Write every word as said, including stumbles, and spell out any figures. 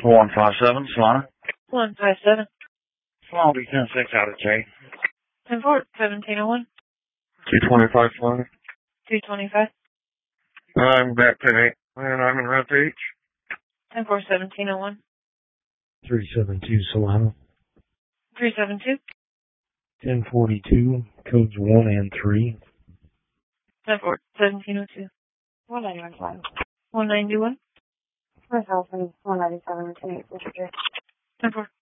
one five seven, Solana. one five seven. Solana will be ten six out of J. ten four, seventeen oh one. two twenty-five, Solana. two twenty-five. I'm back today, and I'm in Route H. ten four, seventeen oh one. three seven two, Solana. three seven two. ten forty-two, codes one and three. ten four, seventeen oh two. one ninety-one, Solana. one ninety-one. four thousand one ninety-seven, ten eight, ten four.